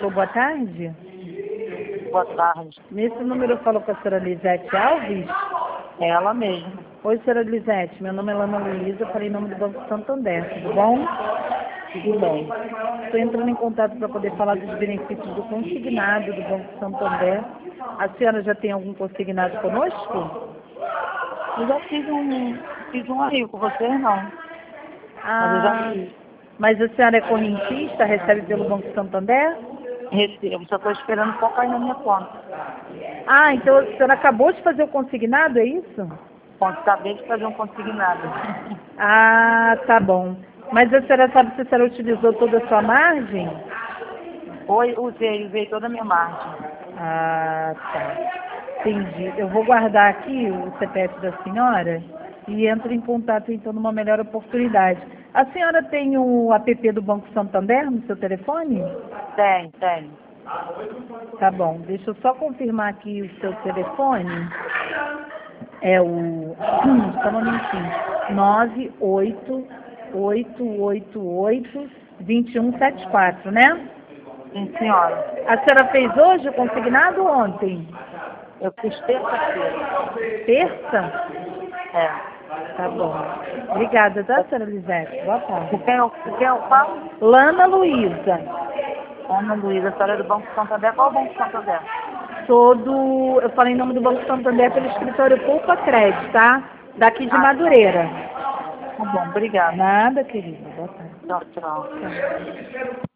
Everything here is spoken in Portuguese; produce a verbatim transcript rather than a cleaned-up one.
Boa tarde. Boa tarde. Nesse número eu falo com a senhora Lisete Alves. É ela mesma. Oi, senhora Lisete. Meu nome é Lana Luísa, falei em nome do Banco Santander. Tudo bom? Tudo bem. Estou entrando em contato para poder falar dos benefícios do consignado do Banco Santander. A senhora já tem algum consignado conosco? Eu já fiz um, fiz um aí com vocês, não. Mas eu já Ah, fiz. mas a senhora é correntista, recebe pelo Banco Santander? Recebo, só estou esperando um pouco aí na minha conta. Ah, então a senhora acabou de fazer o consignado, é isso? Conta, acabei de fazer um consignado. Ah, tá bom. Mas a senhora sabe se a senhora utilizou toda a sua margem? Oi, usei, usei toda a minha margem. Ah, tá. Entendi. Eu vou guardar aqui o C P F da senhora e entro em contato então numa melhor oportunidade. A senhora tem o app do Banco Santander no seu telefone? Tem, tem. Tá bom. Deixa eu só confirmar aqui o seu telefone. É o... Hum, só um minutinho. nove oito oito oito oito, dois um sete quatro, né? Sim, senhora. A senhora fez hoje o consignado ou ontem? Eu fiz terça-feira. Terça? É. Tá bom. Obrigada, tá, senhora Lisete? Boa tarde. Com quem eu, com quem eu falo? Lana Luísa. Ana Luísa, a senhora é do Banco Santander. Qual é o Banco Santander? Sou do... Eu falei em nome do Banco Santander pelo escritório Poupa Crédito, tá? Daqui de Ah, Madureira. tá bom, obrigada. Nada, querida. Boa tarde. Tchau, tchau. Tchau.